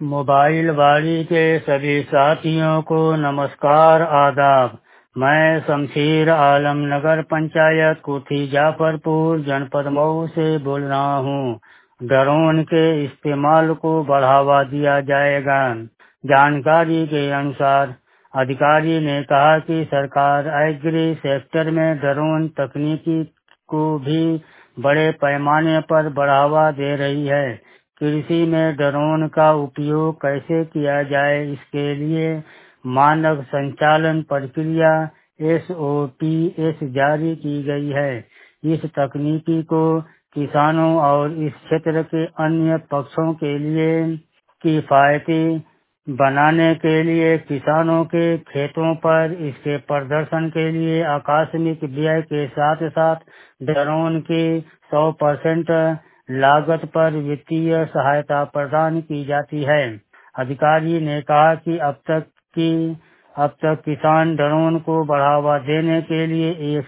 Mobile वाली के सभी साथियों को नमस्कार आदाब। मैं शमशीर आलम नगर पंचायत कुथी जाफरपुर जनपद मऊ से बोल रहा हूँ। ड्रोन के इस्तेमाल को बढ़ावा दिया जाएगा। जानकारी के अनुसार अधिकारी ने कहा कि सरकार एग्री सेक्टर में ड्रोन तकनीकी को भी बड़े पैमाने पर बढ़ावा दे रही है। कृषि में ड्रोन का उपयोग कैसे किया जाए, इसके लिए मानक संचालन प्रक्रिया SOPs जारी की गई है। इस तकनीकी को किसानों और इस क्षेत्र के अन्य पक्षों के लिए किफायती बनाने के लिए किसानों के खेतों पर इसके प्रदर्शन के लिए आकस्मिक व्यय के साथ साथ ड्रोन की 100% लागत पर वित्तीय सहायता प्रदान की जाती है। अधिकारी ने कहा कि अब तक किसान ड्रोन को बढ़ावा देने के लिए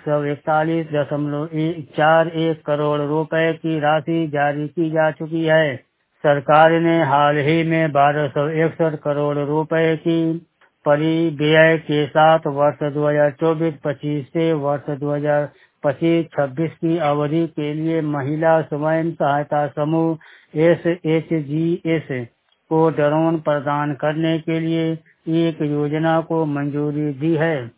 141.41 करोड़ रुपए की राशि जारी की जा चुकी है। सरकार ने हाल ही में 1261 करोड़ रुपए की परिव्यय के साथ वर्ष 2024-25 से वर्ष 2025-26 की अवधि के लिए महिला स्वयं सहायता समूह SHGs को ड्रोन प्रदान करने के लिए एक योजना को मंजूरी दी है।